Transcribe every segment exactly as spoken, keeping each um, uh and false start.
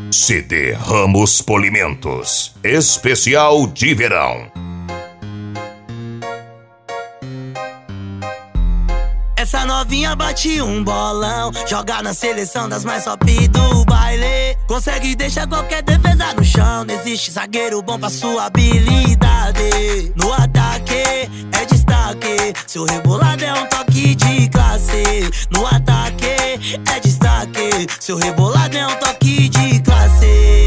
C D Ramos Polimentos, especial de verão. Essa novinha bate um bolão, joga na seleção das mais top do baile. Consegue deixar qualquer defesa no chão, não existe zagueiro bom pra sua habilidade. No ataque é destaque, seu rebolado é um toque de classe. No ataque é destaque, seu rebolado é um toque de classe.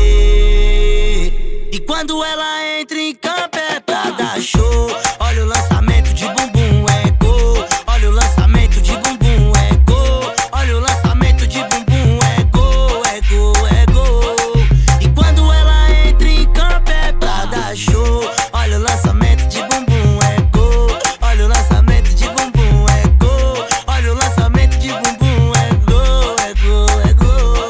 E quando ela entra em campo é pra dar show. Olha o lançamento de bumbum, é gol. Olha o lançamento de bumbum, é gol. Olha o lançamento de bumbum, é gol, é gol, é gol. E quando ela entra em campo é pra dar show. Olha o lançamento de bumbum, é gol. Olha o lançamento de bumbum, é gol. Olha o lançamento de bumbum, é gol, é gol, é gol.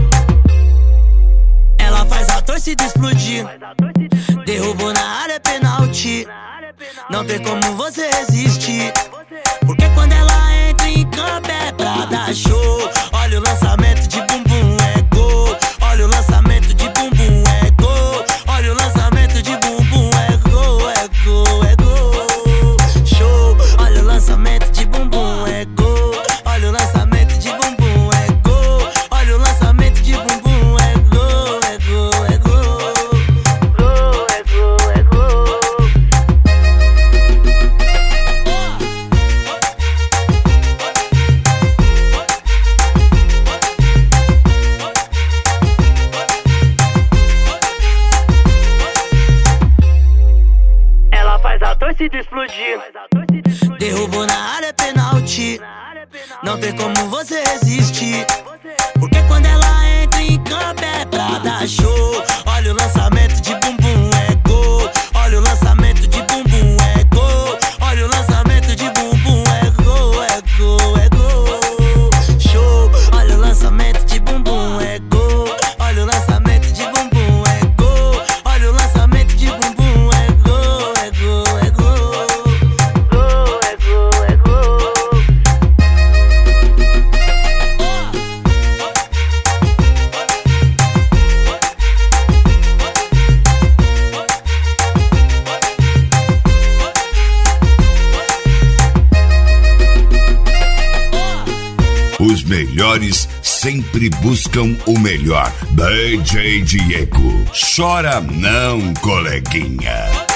Ela faz a torcida explodir, derrubou na área, é pênalti. Não tem como você resistir, porque quando ela entra em campo é pra dar show. Olha o lançamento de bumbum, é gol. Olha o lançamento de bumbum, é gol. Olha o lançamento de bumbum, é gol, é gol, é gol. Show. Olha o lançamento de bumbum, é gol. Olha o lançamento de bumbum, é gol. Olha o lançamento de bumbum, é gol, é gol, é gol. Gol, é gol, é gol. Ela faz a torcida explodir, derrubou na área, é pênalti. Não tem como você resistir, porque quando ela entra em campo é pra dar show. Olha o lançamento de bumbum, é gol. Olha o lançamento de bumbum, é gol. Olha o lançamento de bumbum, é gol, é gol, é gol. Show. Olha o lançamento de bumbum, é gol. Olha o lançamento de bumbum, é gol. Olha o lançamento de bumbum, é gol, é gol, é gol. Gol, é gol, é gol. Os melhores sempre buscam o melhor. D J Diego, chora não, coleguinha.